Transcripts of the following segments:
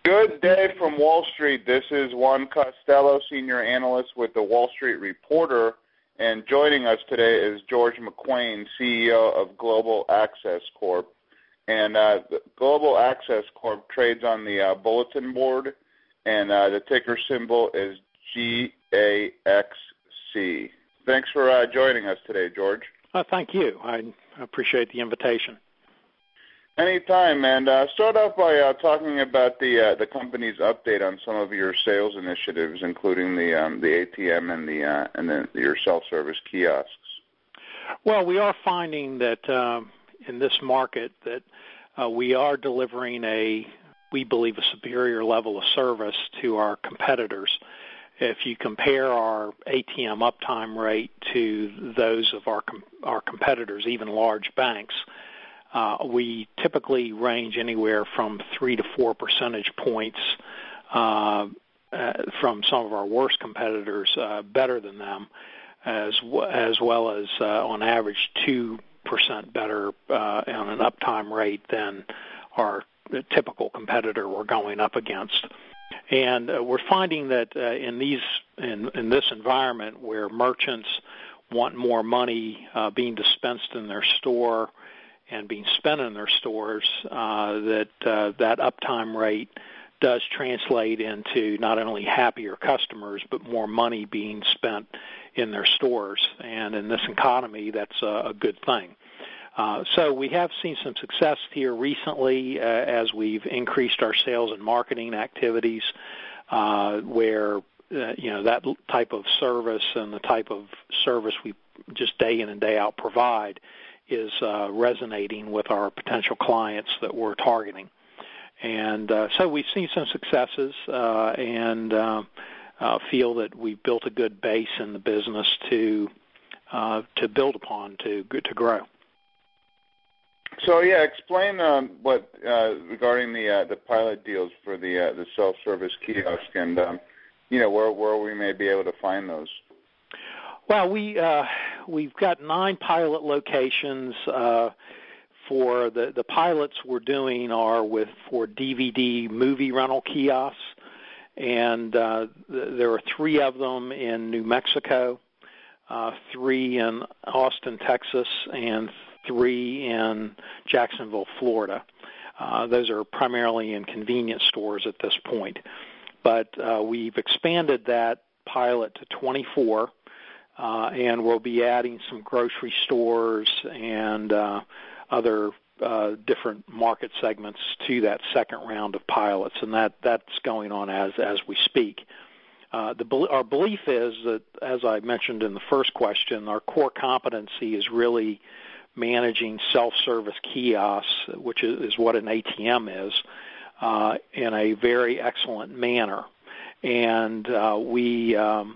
Good day from Wall Street. This is Juan Costello, Senior Analyst with the Wall Street Reporter, and joining us today is George McQueen, CEO of Global Access Corp. And Global Access Corp trades on the bulletin board, and the ticker symbol is GAXC. Thanks for joining us today, George. Thank you. I appreciate the invitation. Anytime, and start off by talking about the company's update on some of your sales initiatives, including the ATM and your self-service kiosks. Well, we are finding that in this market that we are delivering we believe, a superior level of service to our competitors. If you compare our ATM uptime rate to those of our competitors, even large banks, we typically range anywhere from 3 to 4 percentage points from some of our worst competitors better than them, as well as on average 2% better on an uptime rate than our typical competitor we're going up against. And we're finding that in this environment where merchants want more money being dispensed in their store and being spent in their stores, that uptime rate does translate into not only happier customers, but more money being spent in their stores. And in this economy, that's a good thing. So we have seen some success here recently as we've increased our sales and marketing activities where that type of service and the type of service we just day in and day out provide is resonating with our potential clients that we're targeting. And so we've seen some successes and feel that we've built a good base in the business to build upon to grow. So explain what regarding the pilot deals for the self-service kiosk and where we may be able to find those. Well, we've got 9 pilot locations. For the pilots we're doing are for DVD movie rental kiosks, and there are 3 of them in New Mexico, 3 in Austin, Texas, and 3 in Jacksonville, Florida. Those are primarily in convenience stores at this point. But we've expanded that pilot to 24, and we'll be adding some grocery stores and other different market segments to that second round of pilots, and that's going on as we speak. Our belief is that, as I mentioned in the first question, our core competency is really managing self-service kiosks, which is what an ATM is, in a very excellent manner. And we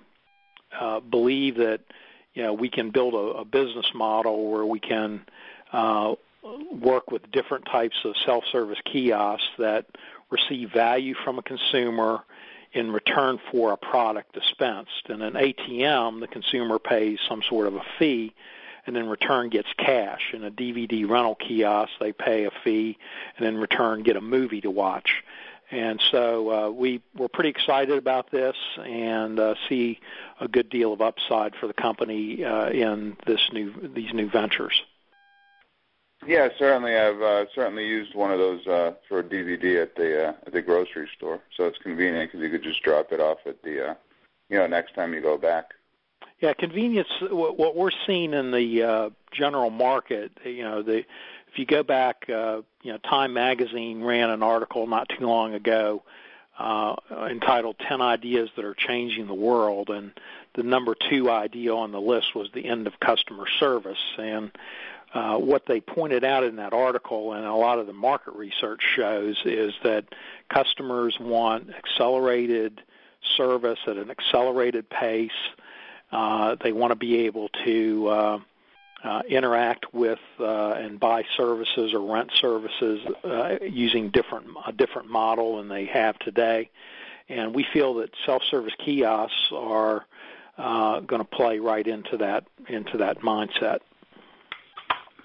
believe that we can build a business model where we can work with different types of self-service kiosks that receive value from a consumer in return for a product dispensed. In an ATM, the consumer pays some sort of a fee and in return gets cash. In a DVD rental kiosk, they pay a fee and in return get a movie to watch. And so we're pretty excited about this and see a good deal of upside for the company in these new ventures. Yeah, certainly. I've certainly used one of those for a DVD at the grocery store, so it's convenient because you could just drop it off at the next time you go back. Yeah, convenience. What we're seeing in the general market, if you go back, Time Magazine ran an article not too long ago entitled 10 Ideas That Are Changing the World, and the number 2 idea on the list was the end of customer service. And what they pointed out in that article, and a lot of the market research shows, is that customers want accelerated service at an accelerated pace. They want to be able to interact with and buy services or rent services using a different model than they have today. And we feel that self-service kiosks are going to play right into that mindset.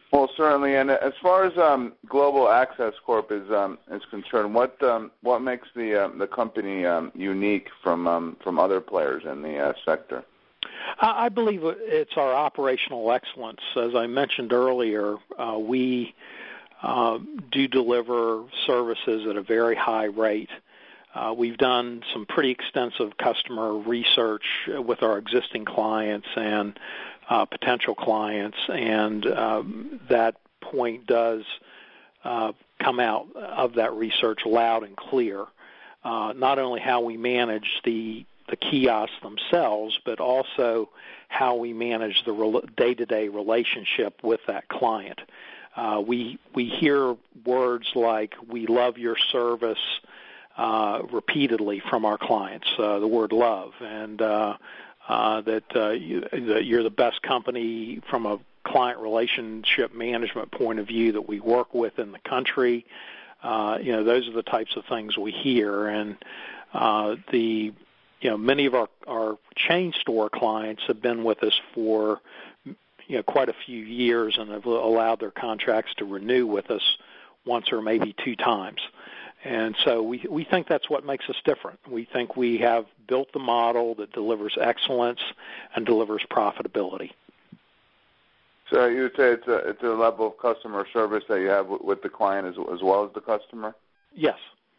Well, certainly, and as far as Global Access Corp is concerned, what makes the company unique from other players in the sector? I believe it's our operational excellence. As I mentioned earlier, we do deliver services at a very high rate. We've done some pretty extensive customer research with our existing clients and potential clients, and that point does come out of that research loud and clear. Not only how we manage the kiosks themselves, but also how we manage the day-to-day relationship with that client. We hear words like, "We love your service," repeatedly from our clients, the word love, and that you're the best company from a client relationship management point of view that we work with in the country. Those are the types of things we hear, and many of our chain store clients have been with us for quite a few years and have allowed their contracts to renew with us once or maybe two times. And so we think that's what makes us different. We think we have built the model that delivers excellence and delivers profitability. So you would say it's a level of customer service that you have with the client as well as the customer? Yes.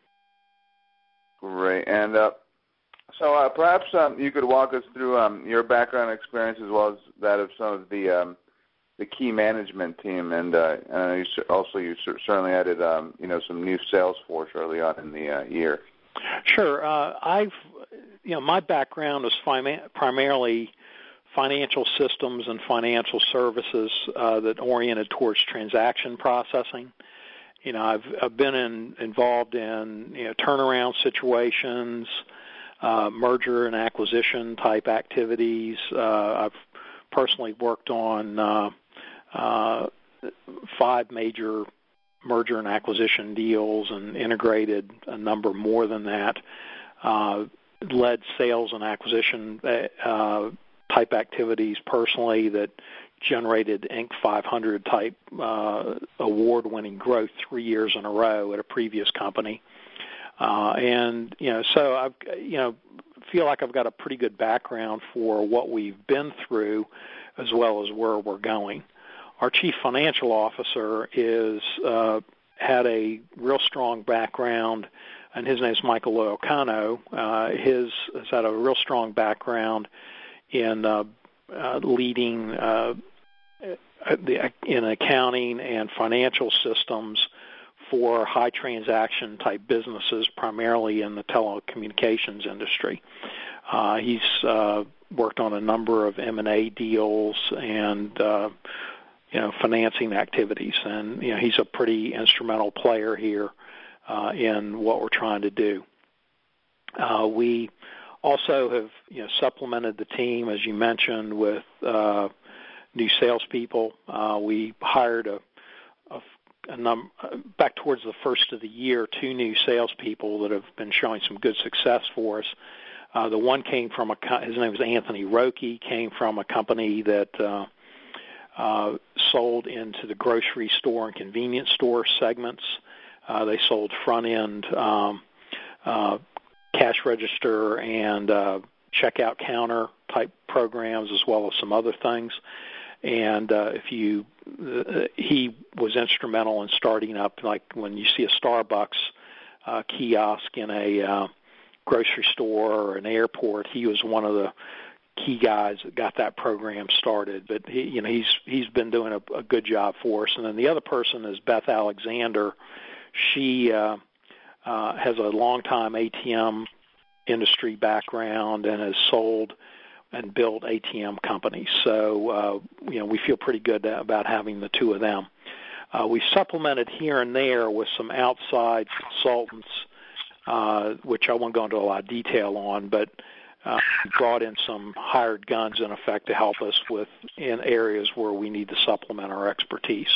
Great. And so perhaps you could walk us through your background experience as well as that of some of the key management team, and you certainly added some new sales force early on in the year. Sure. My background is primarily financial systems and financial services that oriented towards transaction processing. I've been involved in turnaround situations, merger and acquisition type activities. I've personally worked on 5 major merger and acquisition deals and integrated a number more than that. Led sales and acquisition type activities personally that generated Inc. 500 type award-winning growth 3 years in a row at a previous company. So I feel like I've got a pretty good background for what we've been through as well as where we're going. Our chief financial officer had a real strong background, and his name is Michael Loyalcano. His has had a real strong background in leading in accounting and financial systems for high transaction type businesses, primarily in the telecommunications industry. He's worked on a number of M&A deals and financing activities, and he's a pretty instrumental player here in what we're trying to do. We also have supplemented the team, as you mentioned, with new salespeople. We hired back towards the first of the year 2 new salespeople that have been showing some good success for us. The one came from his name is Anthony Roque, came from a company that sold into the grocery store and convenience store segments. They sold front-end cash register and checkout counter type programs as well as some other things. And he was instrumental in starting up, like when you see a Starbucks kiosk in a grocery store or an airport, he was one of the key guys that got that program started. But he's been doing a good job for us. And then the other person is Beth Alexander. She has a long-time ATM industry background and has sold and built ATM companies. So, we feel pretty good about having the 2 of them. We supplemented here and there with some outside consultants, which I won't go into a lot of detail on, but brought in some hired guns, in effect, to help us in areas where we need to supplement our expertise.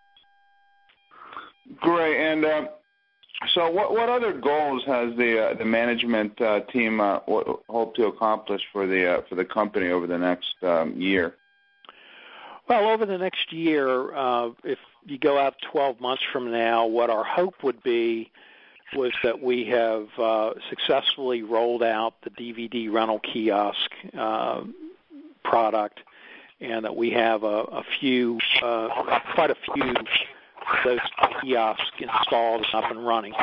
Great. And so what other goals has the management team hope to accomplish for the company over the next year? Well, over the next year, if you go out 12 months from now, what our hope would be was that we have successfully rolled out the DVD rental kiosk product, and that we have quite a few of those kiosks installed and up and running.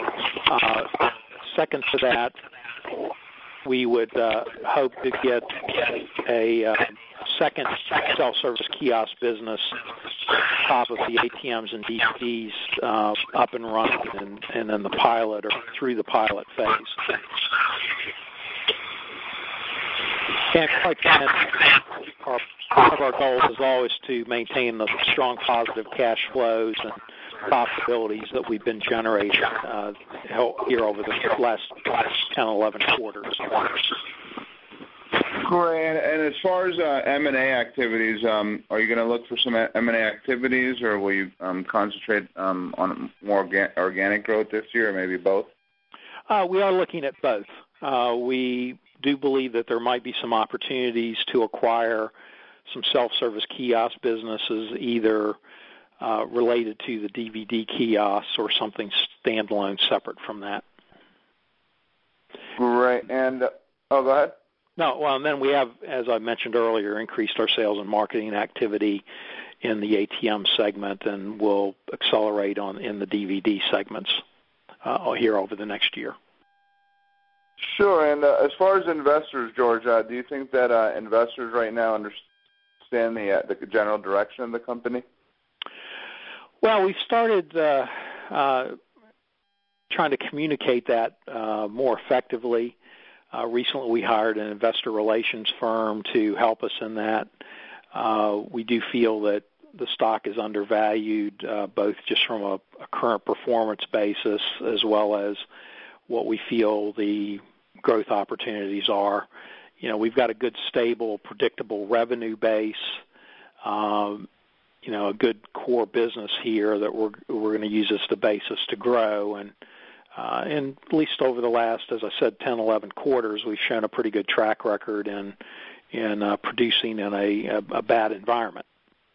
Second to that, we would hope to get a second self-service kiosk business on top of the ATMs and DVDs up and running and in the pilot or through the pilot phase. And quite frankly, one of our goals is always to maintain the strong positive cash flows and profitabilities that we've been generating here over the last 10, 11 quarters. Great. And as far as M&A activities, are you going to look for some M&A activities, or will you concentrate on more organic growth this year, or maybe both? We are looking at both. We do believe that there might be some opportunities to acquire some self-service kiosk businesses, either related to the DVD kiosks or something standalone separate from that. Great. And, go ahead. No, well, and then we have, as I mentioned earlier, increased our sales and marketing activity in the ATM segment, and we'll accelerate in the DVD segments here over the next year. Sure. And as far as investors, George, do you think that investors right now understand the general direction of the company? Well, we've started trying to communicate that more effectively. Recently, we hired an investor relations firm to help us in that. We do feel that the stock is undervalued, both just from a current performance basis as well as what we feel the growth opportunities are. You know, we've got a good, stable, predictable revenue base, a good core business here that we're going to use as the basis to grow. And at least over the last, as I said, 10, 11 quarters, we've shown a pretty good track record in producing in a bad environment.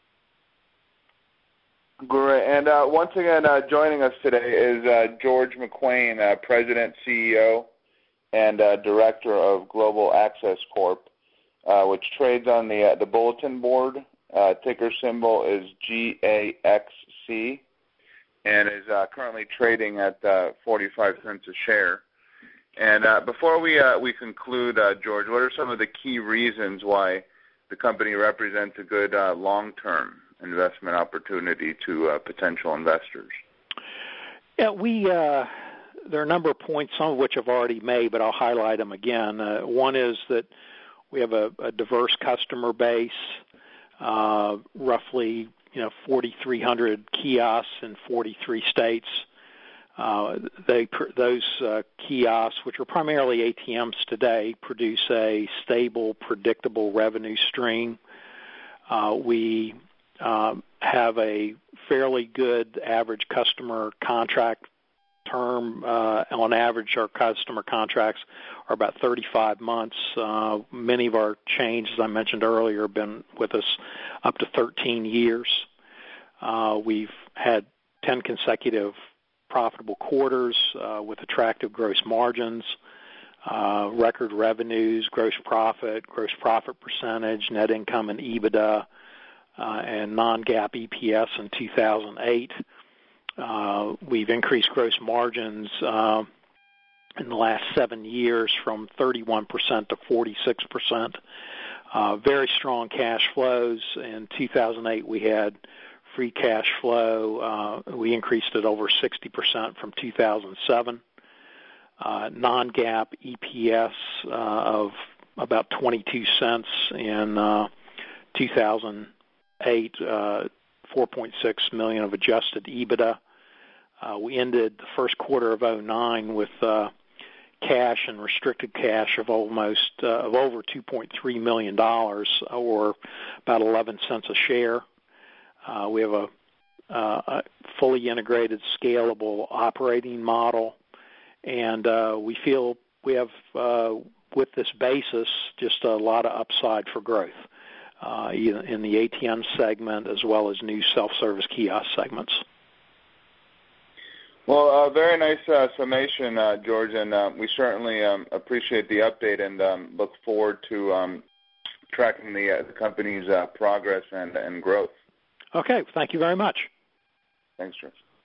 Great. And once again, joining us today is George McQuane, President, CEO, and Director of Global Access Corp, which trades on the bulletin board. Ticker symbol is GAXC, and is currently trading at 45 cents a share. And before we conclude, George, what are some of the key reasons why the company represents a good long-term investment opportunity to potential investors? Yeah, there are a number of points, some of which I've already made, but I'll highlight them again. One is that we have a diverse customer base, roughly 4,300 kiosks in 43 states. Those kiosks, which are primarily ATMs today, produce a stable, predictable revenue stream. We have a fairly good average customer contract term. On average, our customer contracts are about 35 months. Many of our chains, as I mentioned earlier, have been with us up to 13 years. We've had 10 consecutive profitable quarters with attractive gross margins, record revenues, gross profit percentage, net income and EBITDA, and non-GAAP EPS in 2008. We've increased gross margins in the last 7 years from 31% to 46%. Very strong cash flows. In 2008, we had free cash flow. We increased it over 60% from 2007. Non-GAAP EPS of about 22 cents in 2008, 4.6 million of adjusted EBITDA. We ended the first quarter of 2009 with cash and restricted cash of over $2.3 million, or about 11 cents a share. We have a fully integrated, scalable operating model, and we feel we have, with this basis, just a lot of upside for growth. in the ATM segment as well as new self-service kiosk segments. Well, very nice summation, George, and we certainly appreciate the update and look forward to tracking the company's progress and growth. Okay, thank you very much. Thanks, George.